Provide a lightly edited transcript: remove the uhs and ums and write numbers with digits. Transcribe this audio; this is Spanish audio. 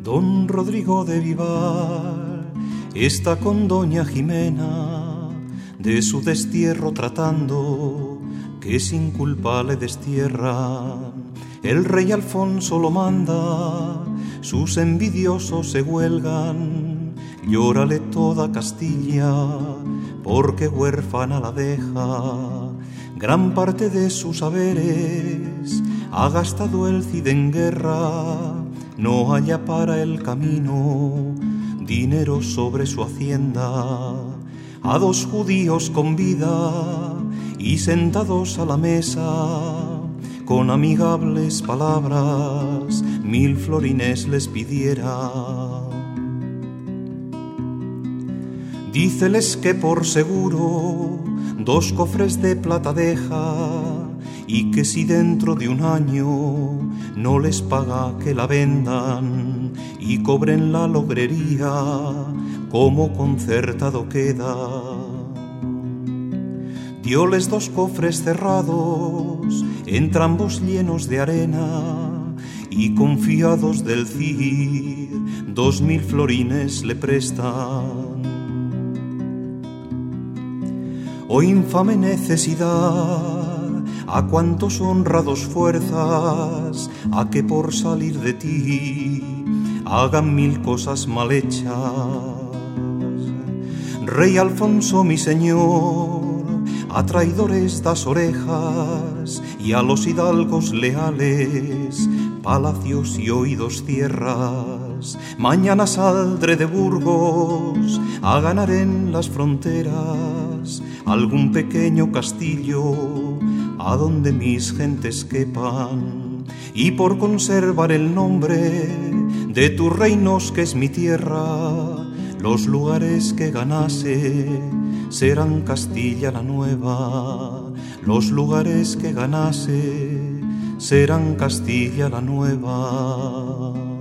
Don Rodrigo de Vivar está con doña Jimena, de su destierro tratando, que sin culpa le destierran. El rey Alfonso lo manda, sus envidiosos se huelgan, llórale toda Castilla, porque huérfana la deja. Gran parte de sus haberes ha gastado el Cid en guerra, no halla para el camino dinero sobre su hacienda. A dos judíos convida y sentados a la mesa, con amigables palabras 1000 florines les pidiera. Díceles que por seguro 2 cofres de plata deja, y que si dentro de un año no les paga, que la vendan y cobren la logrería, como concertado queda. Dióles 2 cofres cerrados, entrambos llenos de arena, y confiados del Cid 2000 florines le prestan. Oh infame necesidad, a cuantos honrados fuerzas, a que por salir de ti hagan 1000 cosas mal hechas. Rey Alfonso mi señor, a traidores das orejas, y a los hidalgos leales palacios y oídos cierras. Mañana saldré de Burgos a ganar en las fronteras algún pequeño castillo a donde mis gentes quepan, y por conservar el nombre de tus reinos, que es mi tierra, los lugares que ganase serán Castilla la Nueva. Los lugares que ganase serán Castilla la Nueva.